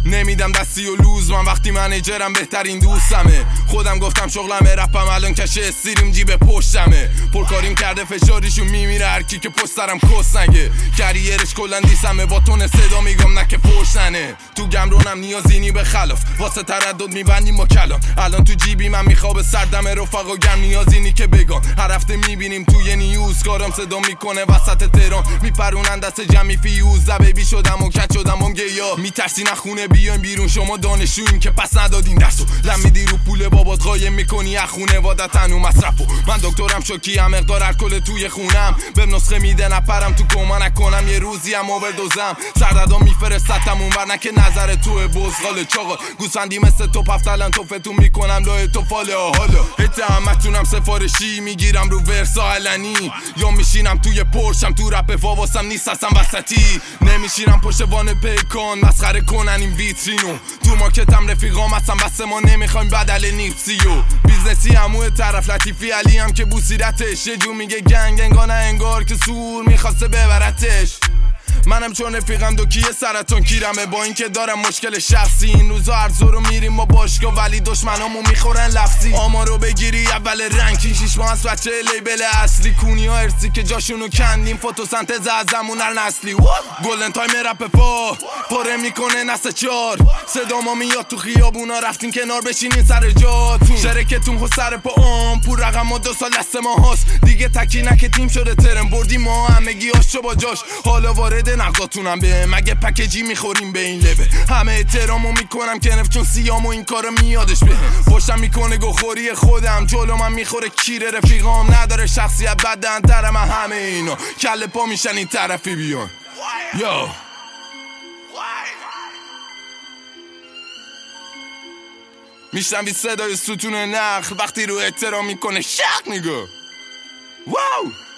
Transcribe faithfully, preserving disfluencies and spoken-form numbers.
نمیدم دستی و لوز، من وقتی منیجرم بهترین دوستمه. خودم گفتم شغلمه، رپم الان کشه استریم جیب پشتمه. پرکاریم کرده فشاریشون میمیره هرکی که پشت سرم کس نگه. کریرش کلن دیسمه، با تون صدا میگم نکه پشتنه. تو گمرونم نیازینی به خلاف، واسه تردد میبندیم با کلام. الان تو جیبی من میخواب سردم رفقا گرم، نیازینی که بگم. هر هفته میبینیم توی نیوز کارم صدا میکنه وسط تهران. میپرونن دست جمعی فیوز، بیبی شدم و کت شدم و گیا. میترسی نخونه بیایم بیرون، شما دانشجوییم که پس ندادین درسو. لم میدی رو پول بابات قایم میکنی از خونه وادتن و مصرفو. من دکترم شوکی هم مقدار الکل توی خونم، بهم نسخه میده نپرم تو کما نکنم یه روزی هم اووردوزم. سردادا میفرستتم اونور نکه نظر تو بزغال چاقال. گوسفندی مثل تو پفتلن توفتون میکنم لای تو فاله. حالا هت همتونم سفارشی میگیرم رو ورسا علنی، یا میشینم توی پرشم تو رپ فاواسم نیست اصلا وسطی. نمیشینم پشت وان پیکان مسخره کنن این ویترینو. تو مارکتم رفیقام هستم بس ما نمیخوایم بدل نیپسیو. بیزنسی همو طرف لطیفی علی هم که بوسیرتش، یه جو میگه گنگ انگانه انگار که سور میخواسته ببرتش. منم چون رفیقم دو کیه سرطان کیرمه، با اینکه دارم مشکل شخصی. این روزا ارزو رو میریم با باشگاه ولی دشمنامو میخورن لفظی. آمارو بگیری اول رنکین شیش ماه از بچه لیبل اصلی. کونی ها ارسی که جاشونو کندیم، فتوسنتز از زمون نسلی. گلدن تایم رپ پا پاره میکنه نسل چار. صدا ما میاد تو خیابونا رفتین کنار بشینین سر جاتون. شرکتون خود سر پا آم پور رقم و دو سال دست ما هاست دیگه. تکی نکه تیم شده ترم بردیم ما همگی هاشو با جاش. حالا وارد نقداتونم به مگه پکیجی میخوریم به این لبه. همه احترامو میکنم کنف چون سیامو این کارو میادش به. پشتم میکنه گوخوری خودم، جلو من میخوره کیره رفیقام. نداره شخصیت بدن تر من همه اینا کله پا میشن این طرفی بیان. یو میشنوی صدای ستون نخل وقتی رو احترام میکنه شق نگو. واو